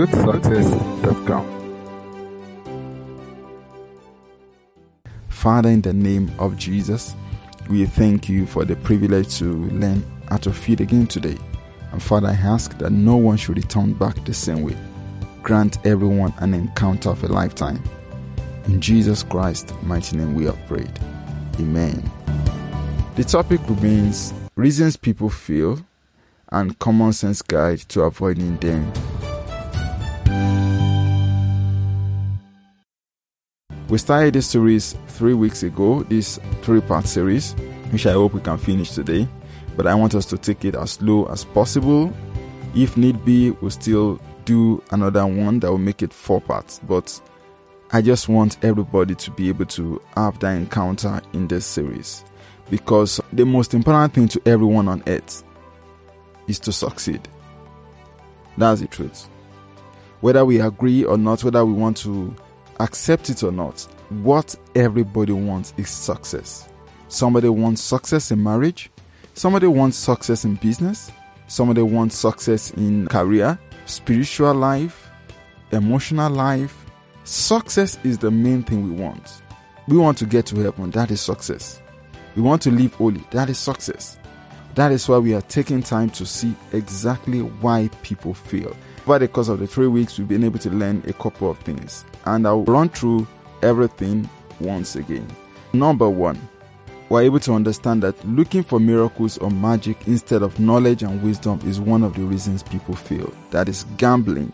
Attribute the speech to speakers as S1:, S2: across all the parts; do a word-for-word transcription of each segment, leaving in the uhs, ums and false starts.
S1: good success dot com. Father, in the name of Jesus, we thank you for the privilege to learn at your feet again today. And Father, I ask that no one should return back the same way. Grant everyone an encounter of a lifetime. In Jesus Christ's mighty name we have prayed. Amen. The topic remains reasons people fail and common sense guide to avoiding them. We started this series three weeks ago, this three-part series, which I hope we can finish today. But I want us to take it as slow as possible. If need be, we'll still do another one that will make it four parts. But I just want everybody to be able to have that encounter in this series. Because the most important thing to everyone on earth is to succeed. That's the truth. Whether we agree or not, whether we want to accept it or not, what everybody wants is success. Somebody wants success in marriage. Somebody wants success in business. Somebody wants success in career, spiritual life, emotional life. Success is the main thing we want. We want to get to heaven. That is success. We want to live holy. That is success. That is why we are taking time to see exactly why people fail. Over the course of the three weeks, we've been able to learn a couple of things. And I'll run through everything once again. Number one, we're able to understand that looking for miracles or magic instead of knowledge and wisdom is one of the reasons people fail. That is gambling.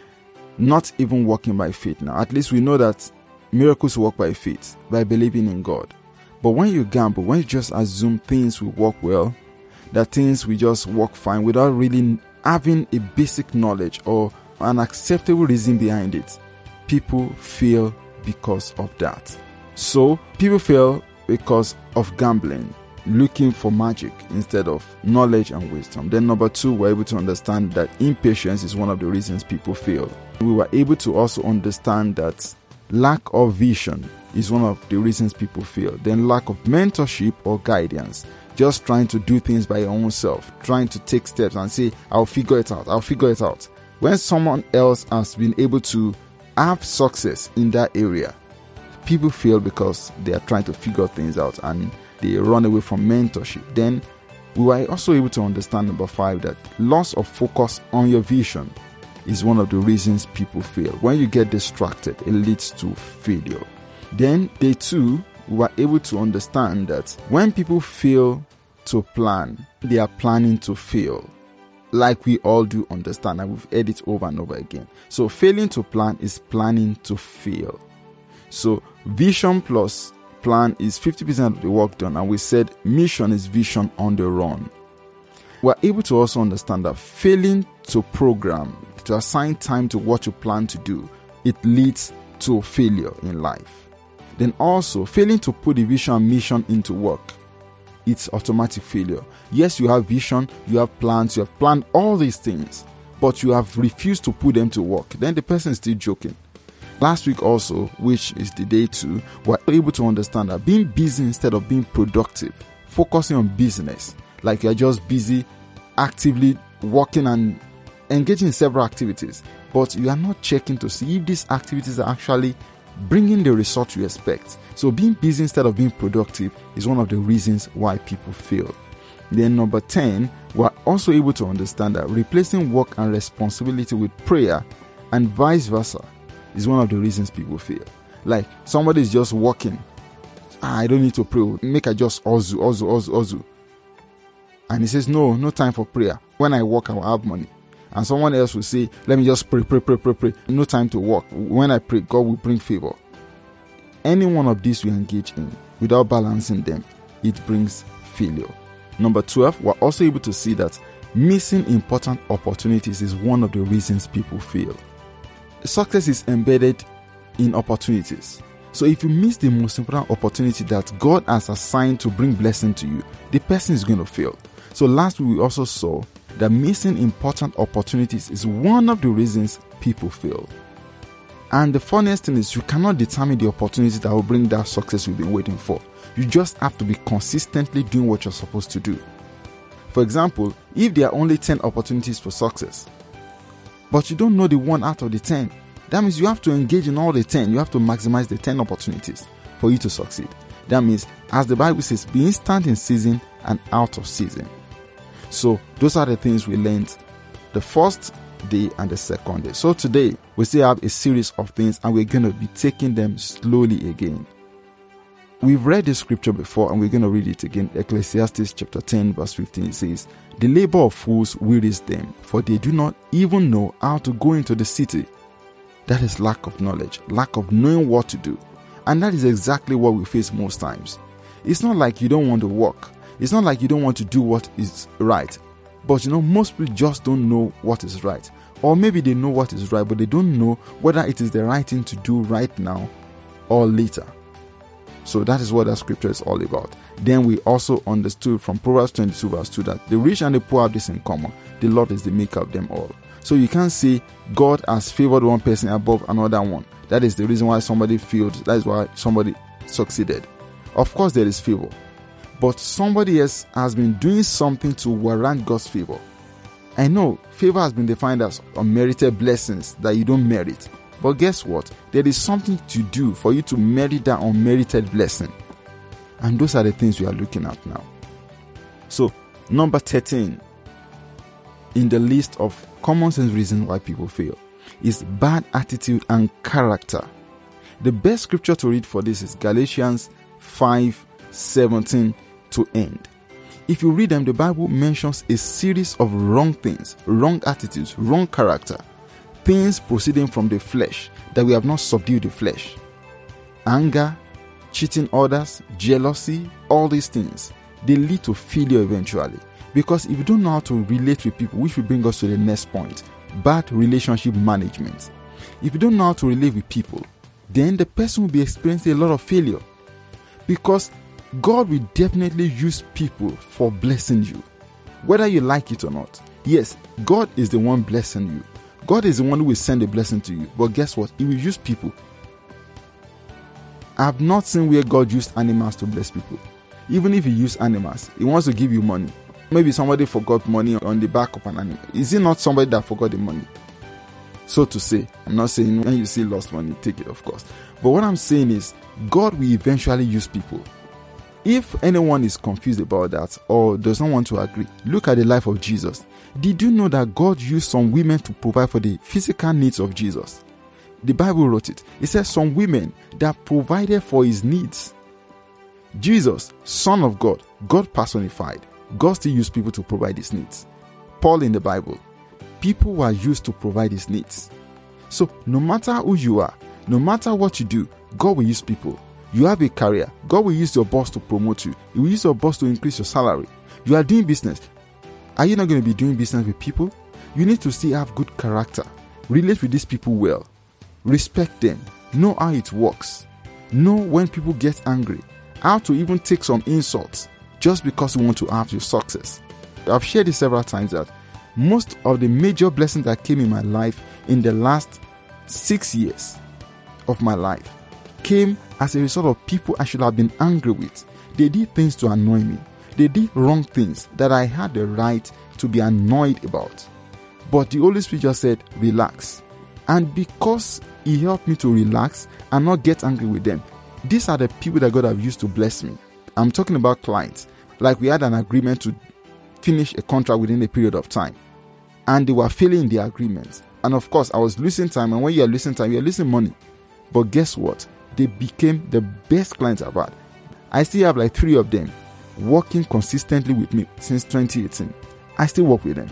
S1: Not even walking by faith. Now, at least we know that miracles work by faith, by believing in God. But when you gamble, when you just assume things will work well, that things will just work fine without really having a basic knowledge or an acceptable reason behind it, people fail because of that. So, people fail because of gambling, looking for magic instead of knowledge and wisdom. Then number two, we're able to understand that impatience is one of the reasons people fail. We were able to also understand that lack of vision is one of the reasons people fail. Then lack of mentorship or guidance. Just trying to do things by your own self. Trying to take steps and say, I'll figure it out. I'll figure it out. When someone else has been able to have success in that area, people fail because they are trying to figure things out and they run away from mentorship. Then we were also able to understand number five, that loss of focus on your vision is one of the reasons people fail. When you get distracted, it leads to failure. Then day two, we were able to understand that when people fail to plan, they are planning to fail. Like we all do understand, and we've heard it over and over again. So failing to plan is planning to fail. So vision plus plan is fifty percent of the work done, and we said mission is vision on the run. We're able to also understand that failing to program, to assign time to what you plan to do, it leads to failure in life. Then also, failing to put the vision and mission into work, it's automatic failure. Yes, you have vision, you have plans, you have planned all these things, but you have refused to put them to work. Then the person is still joking. Last week also, which is the day two, we're able to understand that being busy instead of being productive, focusing on business, like you're just busy actively working and engaging in several activities, but you are not checking to see if these activities are actually bringing the result you expect. So being busy instead of being productive is one of the reasons why people fail. Then number ten, we're also able to understand that replacing work and responsibility with prayer and vice versa is one of the reasons people fail. Like somebody is just working, ah, I don't need to pray, make I just ozu, ozu, ozu, ozu. And he says, no, no time for prayer. When I work, I will have money. And someone else will say, let me just pray, pray, pray, pray, pray. No time to work. When I pray, God will bring favor. Any one of these we engage in, without balancing them, it brings failure. Number twelve, we're also able to see that missing important opportunities is one of the reasons people fail. Success is embedded in opportunities. So if you miss the most important opportunity that God has assigned to bring blessing to you, the person is going to fail. So last week we also saw that missing important opportunities is one of the reasons people fail. And the funniest thing is you cannot determine the opportunity that will bring that success you've been waiting for. You just have to be consistently doing what you're supposed to do. For example, if there are only ten opportunities for success, but you don't know the one out of the ten. That means you have to engage in all the ten. You have to maximize the ten opportunities for you to succeed. That means, as the Bible says, be instant in season and out of season. So those are the things we learned the first day and the second day. So today we still have a series of things, and we're going to be taking them slowly again. We've read this scripture before, and we're going to read it again. Ecclesiastes chapter ten verse fifteen says, the labor of fools wearies them, for they do not even know how to go into the city. That is lack of knowledge, lack of knowing what to do. And that is exactly what we face most times. It's not like you don't want to work. It's not like you don't want to do what is right. But you know, most people just don't know what is right. Or maybe they know what is right, but they don't know whether it is the right thing to do right now or later. So that is what that scripture is all about. Then we also understood from Proverbs twenty-two verse two that the rich and the poor have this in common. The Lord is the maker of them all. So you can't say God has favored one person above another one. That is the reason why somebody failed. That is why somebody succeeded. Of course there is favor. But somebody else has been doing something to warrant God's favor. I know favor has been defined as unmerited blessings that you don't merit. But guess what? There is something to do for you to merit that unmerited blessing. And those are the things we are looking at now. So, number thirteen in the list of common sense reasons why people fail is bad attitude and character. The best scripture to read for this is Galatians five seventeen to end. If you read them, the Bible mentions a series of wrong things, wrong attitudes, wrong character, things proceeding from the flesh that we have not subdued the flesh. Anger, cheating others, jealousy, all these things, they lead to failure eventually. Because if you don't know how to relate with people, which will bring us to the next point, bad relationship management. If you don't know how to relate with people, then the person will be experiencing a lot of failure. Because God will definitely use people for blessing you, whether you like it or not. Yes, God is the one blessing you. God is the one who will send a blessing to you. But guess what? He will use people. I have not seen where God used animals to bless people. Even if he used animals, he wants to give you money. Maybe somebody forgot money on the back of an animal. Is it not somebody that forgot the money? So to say, I'm not saying when you see lost money, take it, of course. But what I'm saying is, God will eventually use people. If anyone is confused about that or does not want to agree, look at the life of Jesus. Did you know that God used some women to provide for the physical needs of Jesus? The Bible wrote it. It says some women that provided for his needs. Jesus, Son of God, God personified, God still used people to provide his needs. Paul in the Bible, people were used to provide his needs. So no matter who you are, no matter what you do, God will use people. You have a career, God will use your boss to promote you. He will use your boss to increase your salary. You are doing business. Are you not going to be doing business with people? You need to still have good character. Relate with these people well. Respect them. Know how it works. Know when people get angry. How to even take some insults just because you want to have your success. I've shared this several times that most of the major blessings that came in my life in the last six years of my life came as a result of people I should have been angry with. They did things to annoy me. They did wrong things that I had the right to be annoyed about. But the Holy Spirit just said, relax. And because he helped me to relax and not get angry with them, these are the people that God have used to bless me. I'm talking about clients. Like we had an agreement to finish a contract within a period of time. And they were failing the agreement. And of course, I was losing time. And when you are losing time, you are losing money. But guess what? They became the best clients I've had. I still have like three of them working consistently with me since twenty eighteen. I still work with them.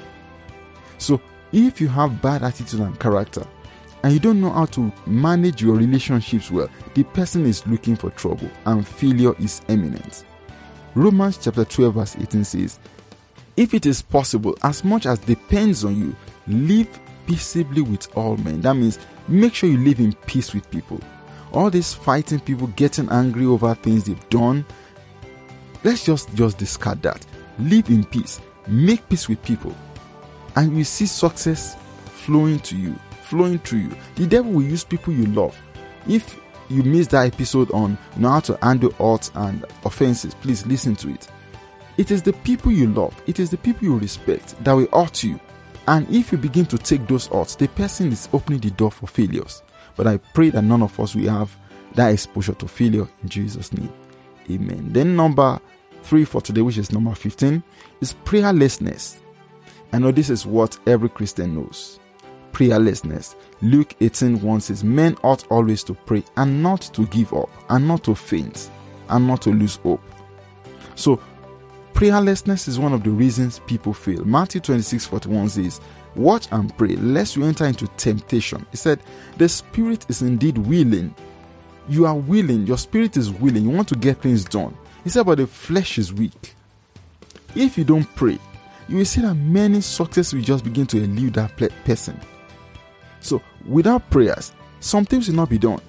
S1: So if you have bad attitude and character, and you don't know how to manage your relationships well, the person is looking for trouble and failure is imminent. Romans chapter twelve verse eighteen says, if it is possible, as much as depends on you, live peaceably with all men. That means make sure you live in peace with people. All this fighting, people getting angry over things they've done, let's just, just discard that. Live in peace. Make peace with people. And you see success flowing to you, flowing through you. The devil will use people you love. If you missed that episode on you know how to handle odds and offenses, please listen to it. It is the people you love, it is the people you respect that will hurt you. And if you begin to take those odds, the person is opening the door for failures. But I pray that none of us will have that exposure to failure in Jesus' name. Amen. Then number three for today, which is number fifteen, is prayerlessness. I know this is what every Christian knows. Prayerlessness. Luke eighteen one says, men ought always to pray and not to give up, and not to faint, and not to lose hope. So, prayerlessness is one of the reasons people fail. Matthew twenty-six forty-one says, watch and pray, lest you enter into temptation. He said, the spirit is indeed willing. You are willing, your spirit is willing, you want to get things done. He said, but the flesh is weak. If you don't pray, you will see that many successes will just begin to elude that person. So, without prayers, some things will not be done.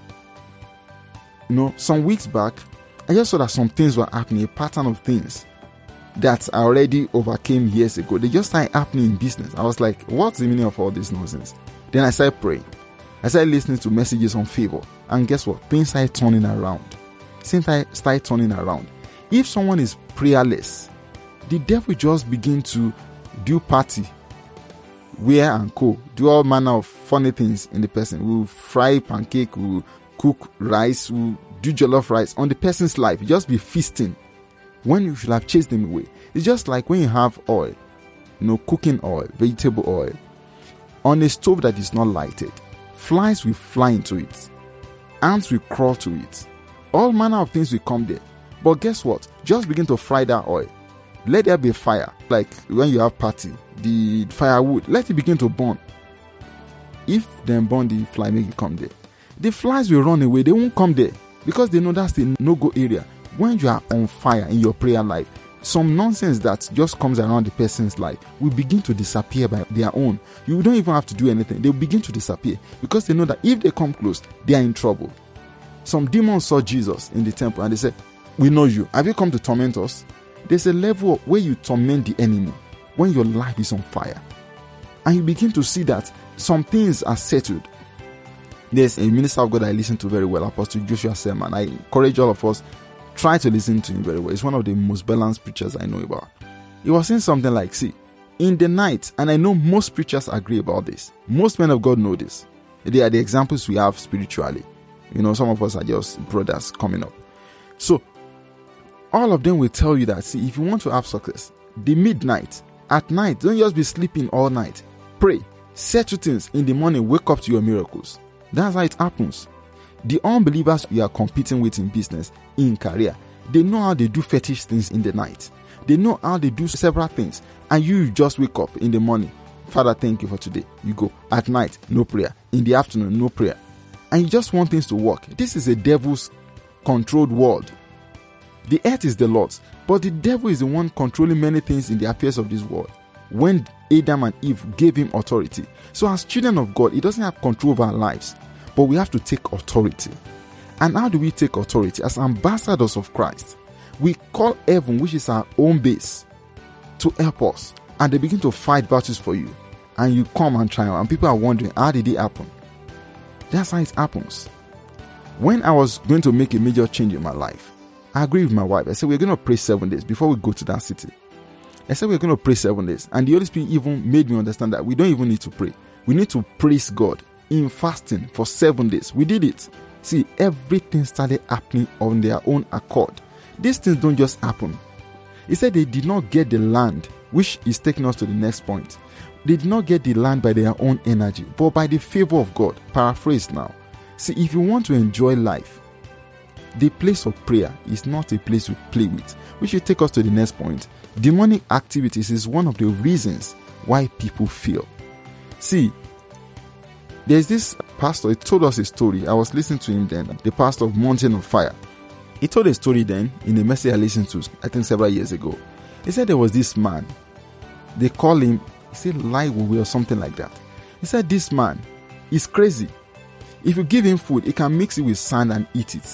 S1: You know, some weeks back, I just saw that some things were happening, a pattern of things that I already overcame years ago. They just started happening in business. I was like, what's the meaning of all this nonsense? Then I started praying. I started listening to messages on favor. And guess what? Things started turning around. Things started turning around. If someone is prayerless, the devil just begin to do party, wear and co, do all manner of funny things in the person. We'll fry pancake, we'll cook rice, we'll do jollof rice on the person's life. Just be feasting when you should have chased them away. It's just like when you have oil, you know, cooking oil, vegetable oil, on a stove that is not lighted. Flies will fly into it. Ants will crawl to it. All manner of things will come there. But guess what? Just begin to fry that oil. Let there be fire. Like when you have party, the firewood, let it begin to burn. If them burn, the fly make it come there. The flies will run away. They won't come there because they know that's the no-go area. When you are on fire in your prayer life, some nonsense that just comes around the person's life will begin to disappear by their own. You don't even have to do anything. They'll begin to disappear because they know that if they come close, they are in trouble. Some demons saw Jesus in the temple and they said, we know you. Have you come to torment us? There's a level where you torment the enemy when your life is on fire. And you begin to see that some things are settled. There's a minister of God I listen to very well, Apostle Joshua Selman. I encourage all of us, try to listen to him very well. He's one of the most balanced preachers I know about. He was saying something like, see, in the night, and I know most preachers agree about this. Most men of God know this. They are the examples we have spiritually. You know, some of us are just brothers coming up. So, all of them will tell you that, see, if you want to have success, the midnight, at night, don't just be sleeping all night. Pray, settle things in the morning, wake up to your miracles. That's how it happens. The unbelievers you are competing with in business, in career, they know how they do fetish things in the night. They know how they do several things. And you just wake up in the morning. Father, thank you for today. You go. At night, no prayer. In the afternoon, no prayer. And you just want things to work. This is a devil's controlled world. The earth is the Lord's, but the devil is the one controlling many things in the affairs of this world. When Adam and Eve gave him authority. So as children of God, he doesn't have control over our lives, but we have to take authority. And how do we take authority? As ambassadors of Christ, we call heaven, which is our own base, to help us. And they begin to fight battles for you. And you come and triumph. And people are wondering, how did it happen? That's how it happens. When I was going to make a major change in my life, I agreed with my wife. I said, we're going to pray seven days before we go to that city. I said, we're going to pray seven days. And the Holy Spirit even made me understand that we don't even need to pray. We need to praise God in fasting for seven days. We did it. See, everything started happening on their own accord. These things don't just happen. He said they did not get the land, which is taking us to the next point. They did not get the land by their own energy, but by the favor of God. Paraphrase now. See, if you want to enjoy life, the place of prayer is not a place to play with, which will take us to the next point. Demonic activities is one of the reasons why people fail. See, there's this pastor, he told us a story. I was listening to him then, the pastor of Mountain of Fire. He told a story then in a message I listened to, I think several years ago. He said there was this man. They call him, he said Laiwowe or something like that. He said this man is crazy. If you give him food, he can mix it with sand and eat it.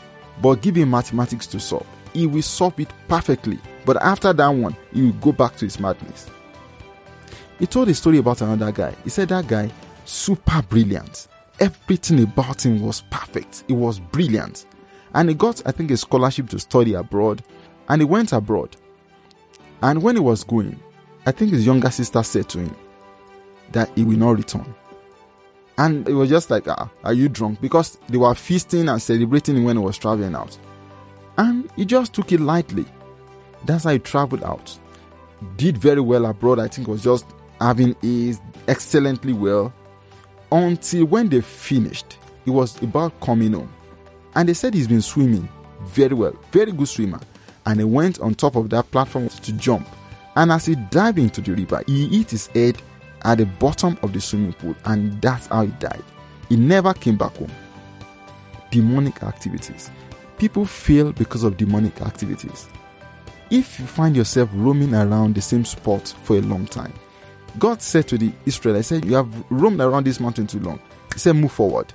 S1: But give him mathematics to solve. He will solve it perfectly. But after that one, he will go back to his madness. He told a story about another guy. He said that guy, super brilliant. Everything about him was perfect. It was brilliant. And he got, I think, a scholarship to study abroad. And he went abroad. And when he was going, I think his younger sister said to him that he will not return. And it was just like, ah, are you drunk? Because they were feasting and celebrating when he was traveling out. And he just took it lightly. That's how he traveled out. Did very well abroad. I think was just having A's excellently well. Until when they finished, he was about coming home. And they said he's been swimming very well. Very good swimmer. And he went on top of that platform to jump. And as he dived into the river, he hit his head at the bottom of the swimming pool. And that's how he died. He never came back home. Demonic activities. People fail because of demonic activities. If you find yourself roaming around the same spot for a long time, God said to the Israelites, he said, you have roamed around this mountain too long. He said, move forward.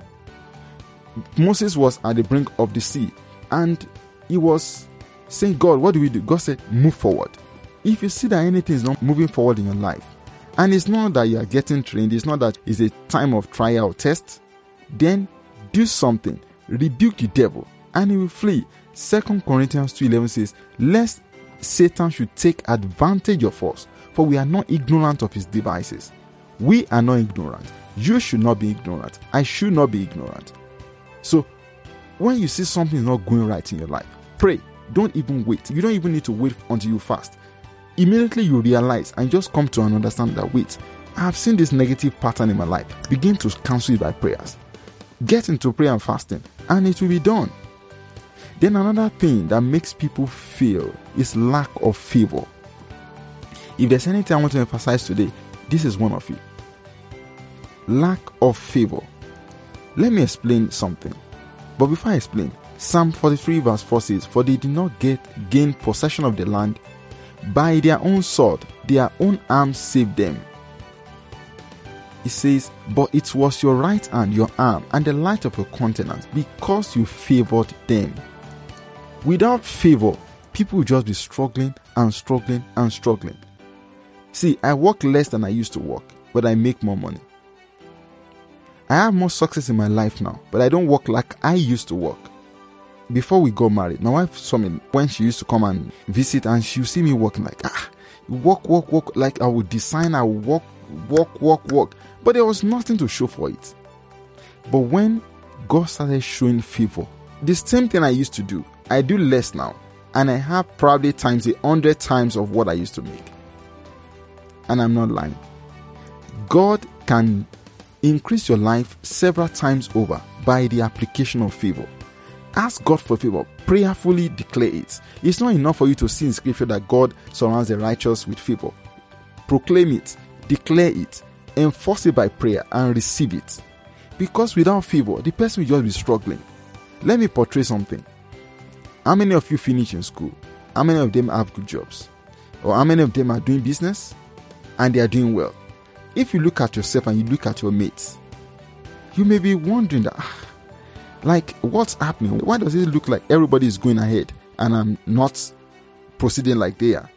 S1: Moses was at the brink of the sea and he was saying, God, what do we do? God said, move forward. If you see that anything is not moving forward in your life, and it's not that you are getting trained, it's not that it's a time of trial or test, then do something. Rebuke the devil and he will flee. Second Corinthians two eleven says, lest Satan should take advantage of us, for we are not ignorant of his devices. We are not ignorant. You should not be ignorant. I should not be ignorant. So, when you see something is not going right in your life, pray. Don't even wait. You don't even need to wait until you fast. Immediately you realize and just come to an understanding that, wait, I have seen this negative pattern in my life. Begin to cancel it by prayers. Get into prayer and fasting, and it will be done. Then another thing that makes people fail is lack of favor. If there's anything I want to emphasize today, this is one of it. Lack of favor. Let me explain something. But before I explain, Psalm forty-three verse four says, for they did not get gain possession of the land by their own sword, their own arm saved them. It says, but it was your right hand, your arm, and the light of your countenance, because you favored them. Without favor, people will just be struggling and struggling and struggling. See, I work less than I used to work, but I make more money. I have more success in my life now, but I don't work like I used to work. Before we got married, my wife saw me when she used to come and visit, and she would see me working like, ah, work, work, work, like I would design, I would work, work, work, work. But there was nothing to show for it. But when God started showing favor, the same thing I used to do, I do less now, and I have probably times a hundred times of what I used to make. And I'm not lying. God can increase your life several times over by the application of favor. Ask God for favor. Prayerfully declare it. It's not enough for you to see in scripture that God surrounds the righteous with favor. Proclaim it, declare it, enforce it by prayer, and receive it. Because without favor, the person will just be struggling. Let me portray something. How many of you finish in school? How many of them have good jobs? Or how many of them are doing business and they are doing well? If you look at yourself and you look at your mates, you may be wondering that, ah, like, what's happening? Why does it look like everybody is going ahead and I'm not proceeding like they are?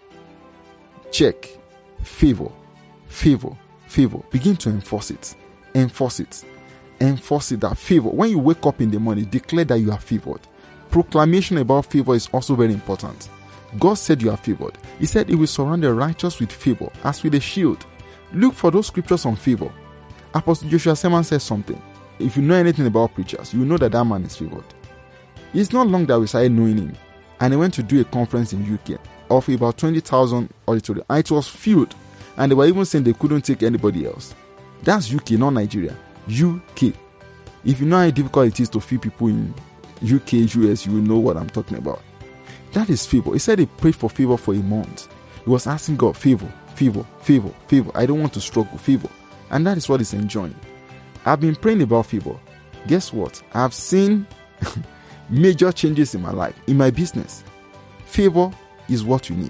S1: Check. Favor. Favor. Favor. Begin to enforce it. Enforce it. Enforce it. That favor. When you wake up in the morning, declare that you are favored. Proclamation about favor is also very important. God said you are favored. He said he will surround the righteous with favor as with a shield. Look for those scriptures on favor. Apostle Joshua Selman says something. If you know anything about preachers, you know that that man is favored. It's not long that we started knowing him, and he went to do a conference in U K of about twenty thousand auditorium, and it was filled, and they were even saying they couldn't take anybody else. That's U K, not Nigeria. U K. If you know how difficult it is to feed people in U K, U S, you will know what I'm talking about. That is favor. He said he prayed for favor for a month. He was asking God, favor, favor, favor, favor. I don't want to struggle, favor. And that is what he's enjoying. I've been praying about favor. Guess what? I've seen major changes in my life, in my business. Favor is what you need.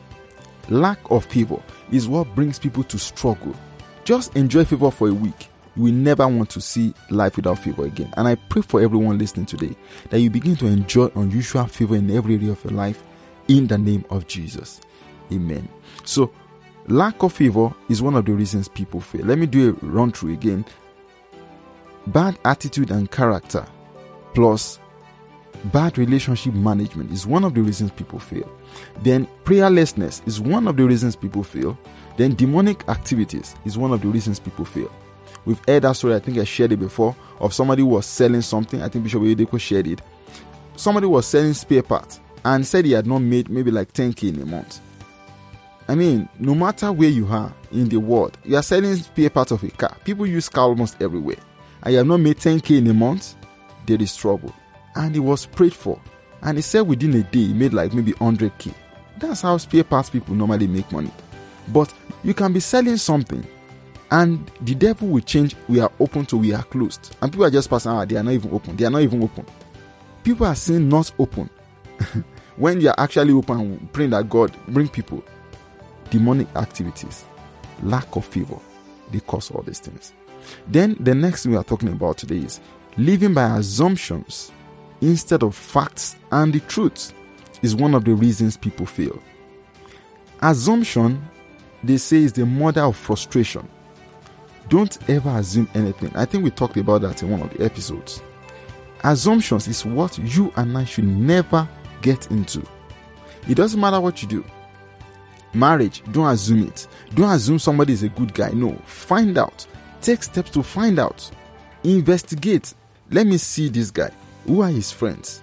S1: Lack of favor is what brings people to struggle. Just enjoy favor for a week. You will never want to see life without favor again. And I pray for everyone listening today that you begin to enjoy unusual favor in every area of your life in the name of Jesus. Amen. So, lack of favor is one of the reasons people fail. Let me do a run through again. Bad attitude and character plus bad relationship management is one of the reasons people fail. Then prayerlessness is one of the reasons people fail. Then demonic activities is one of the reasons people fail. We've heard that story, I think I shared it before, of somebody who was selling something. I think Bishop Oyedepo shared it. Somebody was selling spare parts and said he had not made maybe like ten K in a month. I mean, no matter where you are in the world, you are selling spare parts of a car. People use car almost everywhere. And you have not made ten K in a month, there is trouble. And he was prayed for. And he said within a day, he made like maybe one hundred K. That's how spare parts people normally make money. But you can be selling something and the devil will change. We are open to we are closed. And people are just passing out. They are not even open. They are not even open. People are saying not open. When you are actually open, praying that God bring people. Demonic activities, lack of favor, they cause all these things. Then the next thing we are talking about today is living by assumptions instead of facts and the truth is one of the reasons people fail. Assumption, they say, is the mother of frustration. Don't ever assume anything. I think we talked about that in one of the episodes. Assumptions is what you and I should never get into. It doesn't matter what you do. Marriage, don't assume it. Don't assume somebody is a good guy. No, find out. Take steps to find out. Investigate. Let me see this guy. Who are his friends?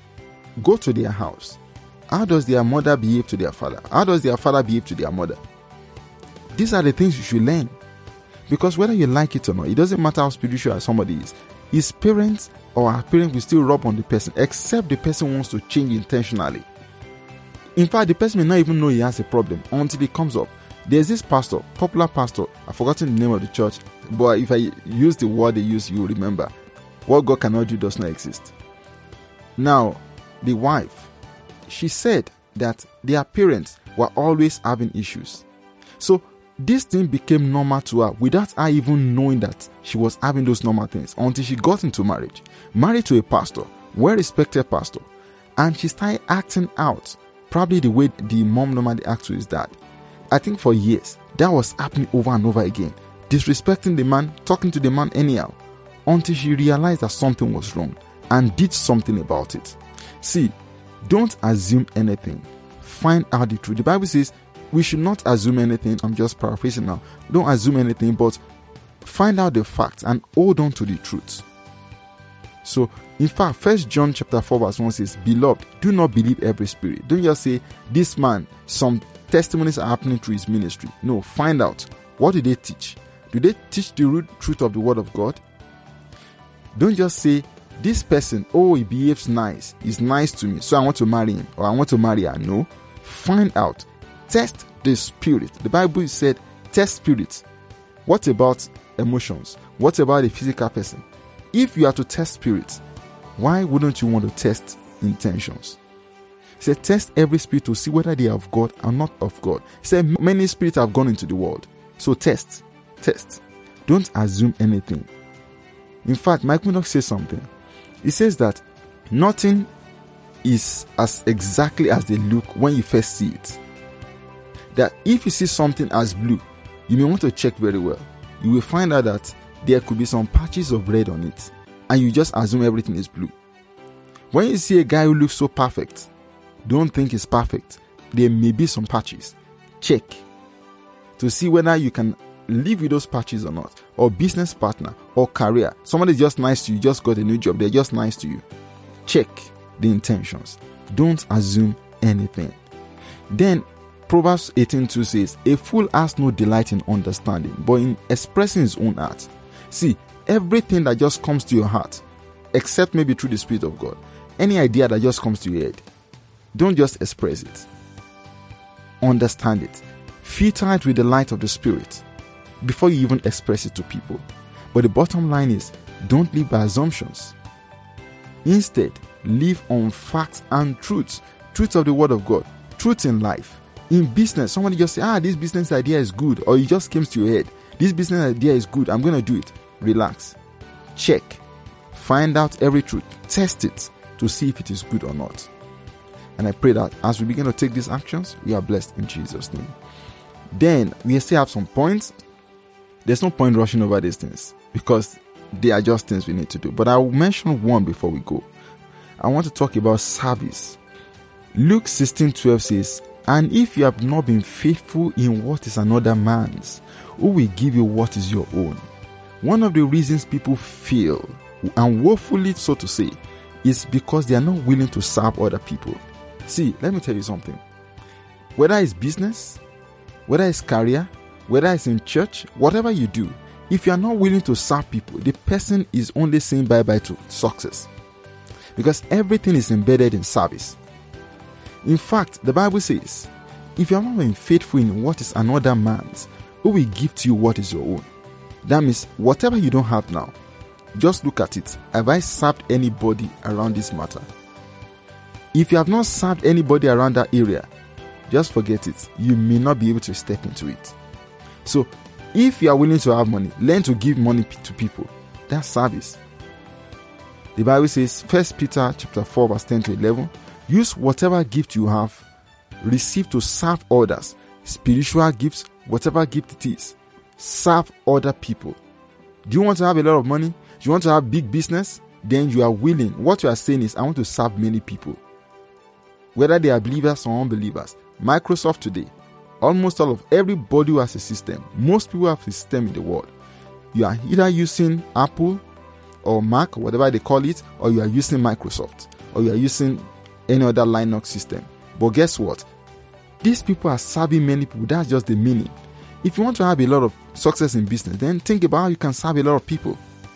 S1: Go to their house. How does their mother behave to their father? How does their father behave to their mother? These are the things you should learn. Because whether you like it or not, it doesn't matter how spiritual somebody is. His parents or her parents will still rub on the person, except the person wants to change intentionally. In fact, the person may not even know he has a problem until it comes up. There's this pastor, popular pastor, I've forgotten the name of the church, but if I use the word they use, you will remember. What God cannot do does not exist. Now, the wife, she said that their parents were always having issues. So, this thing became normal to her without her even knowing that she was having those normal things until she got into marriage. Married to a pastor, well-respected pastor, and she started acting out probably the way the mom normally acts to his dad. I think for years, that was happening over and over again. Disrespecting the man, talking to the man anyhow, until she realized that something was wrong and did something about it. See, don't assume anything. Find out the truth. The Bible says we should not assume anything. I'm just paraphrasing now. Don't assume anything, but find out the facts and hold on to the truth. So, in fact, First John chapter four verse one says, Beloved, do not believe every spirit. Don't just say, this man, some testimonies are happening through his ministry. No, find out. What do they teach? Do they teach the root truth of the word of God? Don't just say, this person, oh, he behaves nice. He's nice to me, so I want to marry him or I want to marry her. No. Find out. Test the spirit. The Bible said, test spirits. What about emotions? What about a physical person? If you are to test spirits, why wouldn't you want to test intentions? He said, test every spirit to see whether they are of God or not of God. He said, many spirits have gone into the world. So test. Test. Don't assume anything. In fact, Mike Murdock says something. He says that nothing is as exactly as they look when you first see it. That if you see something as blue, you may want to check very well. You will find out that there could be some patches of red on it, and you just assume everything is blue. When you see a guy who looks so perfect, don't think he's perfect. There may be some patches. Check to see whether you can live with those patches or not, or business partner or career. Somebody's just nice to you, just got a new job, they're just nice to you. Check the intentions. Don't assume anything. Then Proverbs eighteen two says, a fool has no delight in understanding, but in expressing his own heart. See, everything that just comes to your heart, except maybe through the Spirit of God, any idea that just comes to your head, don't just express it. Understand it. Filter it with the light of the Spirit before you even express it to people. But the bottom line is, don't live by assumptions. Instead, live on facts and truths. Truths of the Word of God. Truth in life. In business, somebody just say, ah, this business idea is good, or it just came to your head. This business idea is good, I'm going to do it. Relax. Check. Find out every truth. Test it to see if it is good or not. And I pray that as we begin to take these actions, we are blessed in Jesus' name. Then, we still have some points. There's no point rushing over these things because they are just things we need to do. But I will mention one before we go. I want to talk about service. Luke sixteen twelve says, And if you have not been faithful in what is another man's, who will give you what is your own? One of the reasons people fail, and woefully so to say, is because they are not willing to serve other people. See, let me tell you something. Whether it's business, whether it's career, whether it's in church, whatever you do, if you are not willing to serve people, the person is only saying bye-bye to success. Because everything is embedded in service. In fact, the Bible says, if you are not being faithful in what is another man's, who will give to you what is your own? That means whatever you don't have now, just look at it. Have I served anybody around this matter? If you have not served anybody around that area, just forget it. You may not be able to step into it. So, if you are willing to have money, learn to give money to people. That's service. The Bible says, First Peter chapter four, verse ten to eleven, use whatever gift you have, receive to serve others. Spiritual gifts, whatever gift it is, serve other people. Do you want to have a lot of money? Do you want to have big business? Then you are willing. What you are saying is, I want to serve many people. Whether they are believers or unbelievers. Microsoft today, almost all of everybody who has a system, most people have a system in the world. You are either using Apple or Mac, or whatever they call it, or you are using Microsoft, or you are using any other Linux system. But guess what? These people are serving many people. That's just the meaning. If you want to have a lot of success in business, then think about how you can serve a lot of people.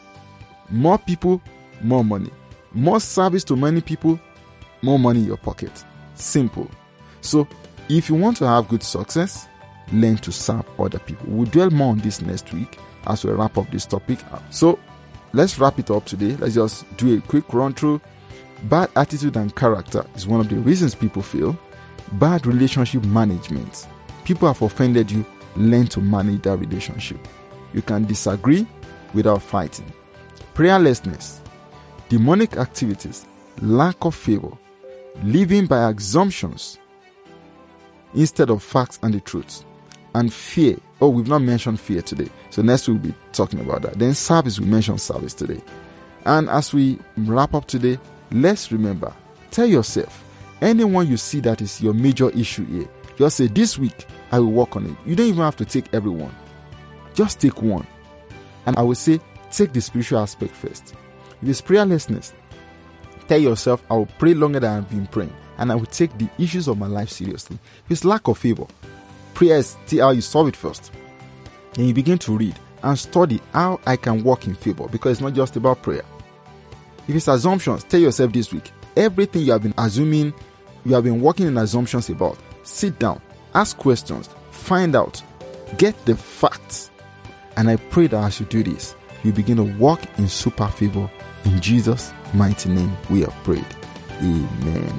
S1: More people, more money. More service to many people, more money in your pocket. Simple. So, if you want to have good success, learn to serve other people. We'll dwell more on this next week as we wrap up this topic. So, let's wrap it up today. Let's just do a quick run through. Bad attitude and character is one of the reasons people fail. Bad relationship management. People have offended you. Learn to manage that relationship. You can disagree without fighting. Prayerlessness, demonic activities, lack of favor, living by assumptions instead of facts and the truth, and fear. Oh, we've not mentioned fear today. So next we'll be talking about that. Then service, we mentioned service today. And as we wrap up today, let's remember, tell yourself, anyone you see that is your major issue here, just say, this week, I will work on it. You don't even have to take everyone. Just take one. And I will say, take the spiritual aspect first. If it's prayerlessness, tell yourself, I will pray longer than I've been praying, and I will take the issues of my life seriously. If it's lack of favor, prayer is how you solve it first. Then you begin to read and study how I can walk in favor, because it's not just about prayer. If it's assumptions, tell yourself this week, everything you have been assuming, you have been working in assumptions about, sit down, ask questions, find out, get the facts. And I pray that as you do this, you begin to walk in super favor. In Jesus' mighty name, we have prayed. Amen.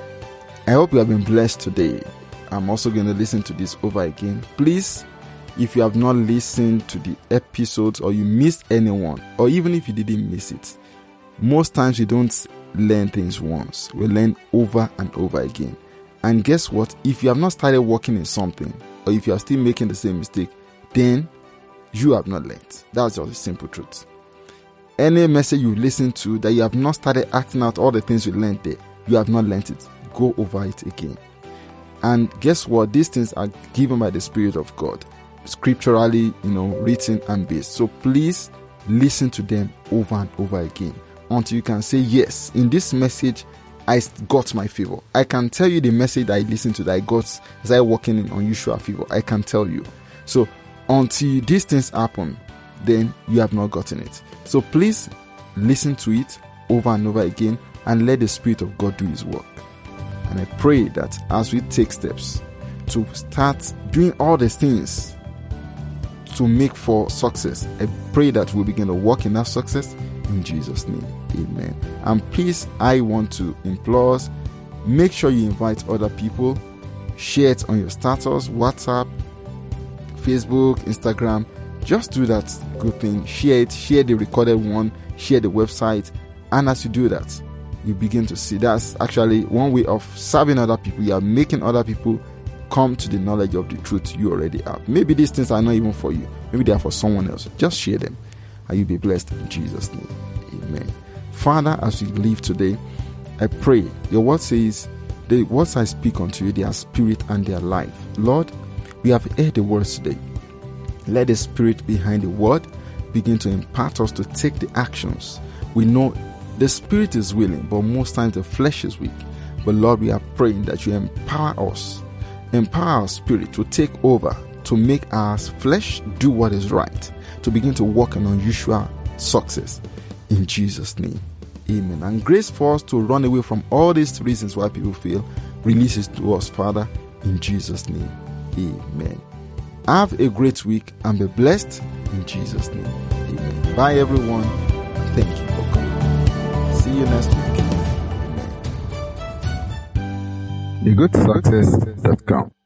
S1: I hope you have been blessed today. I'm also going to listen to this over again. Please, if you have not listened to the episodes, or you missed anyone, or even if you didn't miss it, most times we don't learn things once. We learn over and over again. And guess what? If you have not started working in something, or if you are still making the same mistake, then you have not learned. That's just the simple truth. Any message you listen to that you have not started acting out all the things you learned there, you have not learned it. Go over it again. And guess what? These things are given by the Spirit of God, scripturally, you know, written and based. So please listen to them over and over again until you can say, yes, in this message, I got my favor. I can tell you the message that I listened to that I got as I walking in unusual favor. I can tell you. So until these things happen, then you have not gotten it. So please listen to it over and over again and let the Spirit of God do His work. And I pray that as we take steps to start doing all these things to make for success, I pray that we'll begin to walk in that success in Jesus' name. Amen. And please, I want to implore us, make sure you invite other people, share it on your status, WhatsApp, Facebook, Instagram. Just do that good thing. Share it, share the recorded one, share the website. And as you do that, you begin to see that's actually one way of serving other people. You are making other people come to the knowledge of the truth you already have. Maybe these things are not even for you. Maybe they are for someone else. Just share them and you'll be blessed in Jesus' name. Amen. Father, as we leave today, I pray, your word says, the words I speak unto you, they are spirit and they are life. Lord, we have heard the words today. Let the spirit behind the word begin to impart us to take the actions. We know the spirit is willing, but most times the flesh is weak. But Lord, we are praying that you empower us, empower our spirit to take over, to make our flesh do what is right, to begin to walk in unusual success. In Jesus' name, amen. And grace for us to run away from all these reasons why people fail, releases to us, Father, in Jesus' name, amen. Have a great week and be blessed in Jesus' name, amen. Bye everyone. Thank you for coming. See you next week. the good success dot com